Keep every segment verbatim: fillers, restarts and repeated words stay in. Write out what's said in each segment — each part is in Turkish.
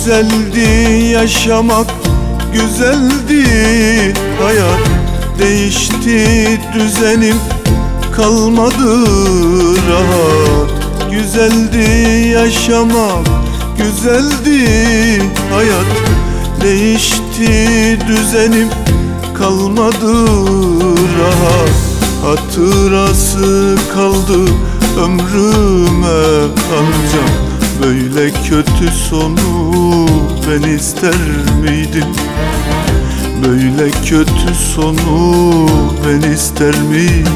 Güzeldi yaşamak, güzeldi hayat. Değişti düzenim, kalmadı rahat. Güzeldi yaşamak, güzeldi hayat. Değişti düzenim, kalmadı rahat. Hatırası kaldı ömrüme ancak böyle kötü sonu ben ister miydim? Böyle kötü sonu ben ister miydim?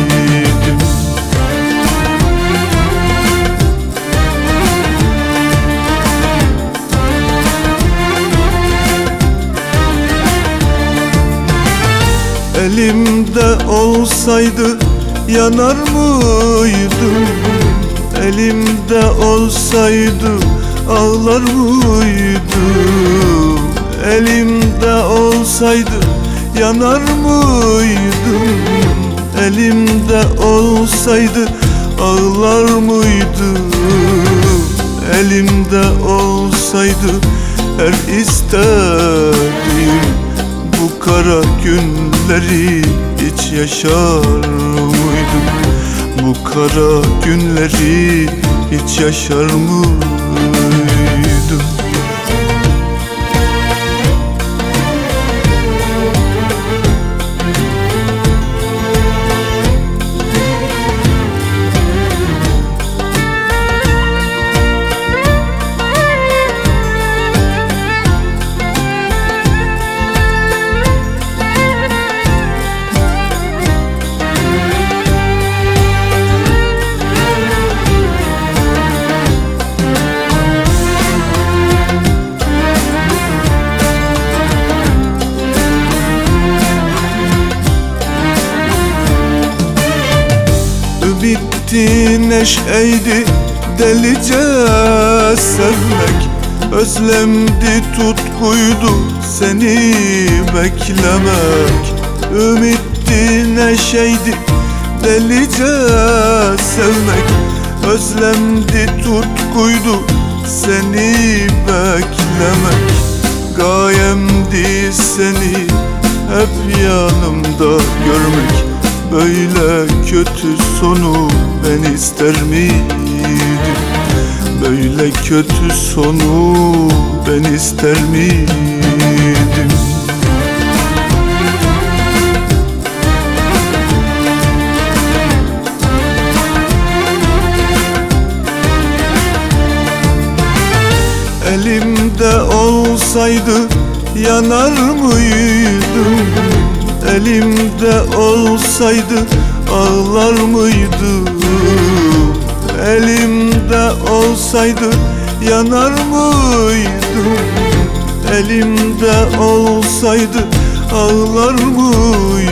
Elimde olsaydı yanar mıydım? Elimde olsaydı ağlar mıydım? Elimde olsaydı yanar mıydım? Elimde olsaydı ağlar mıydım? Elimde olsaydı her istediğim bu kara günleri hiç yaşar mıydım? Bu kara günleri hiç yaşar mıydım? Bitti neşeydi delice sevmek. Özlemdi tutkuydu seni beklemek. Ümitti neşeydi delice sevmek. Özlemdi tutkuydu seni beklemek. Gayemdi seni hep yanımda görmek. Böyle kötü sonu ben ister miydim? Böyle kötü sonu ben ister miydim? Elimde olsaydı yanar mıydım? Elimde olsaydı ağlar mıydım? Elimde olsaydı yanar mıydım? Elimde olsaydı ağlar mıydım?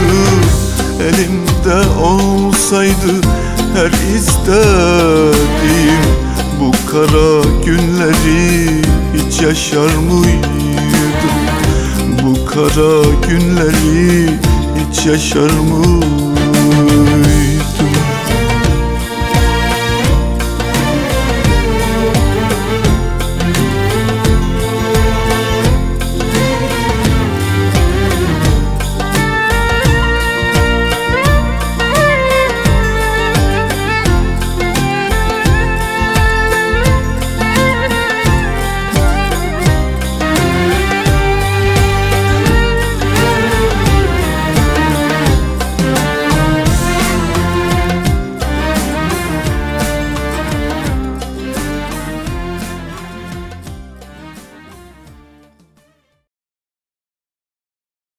Elimde olsaydı her istediğim bu kara günleri hiç yaşar mıydım? Bu kara günleri hiç yaşar mıydım?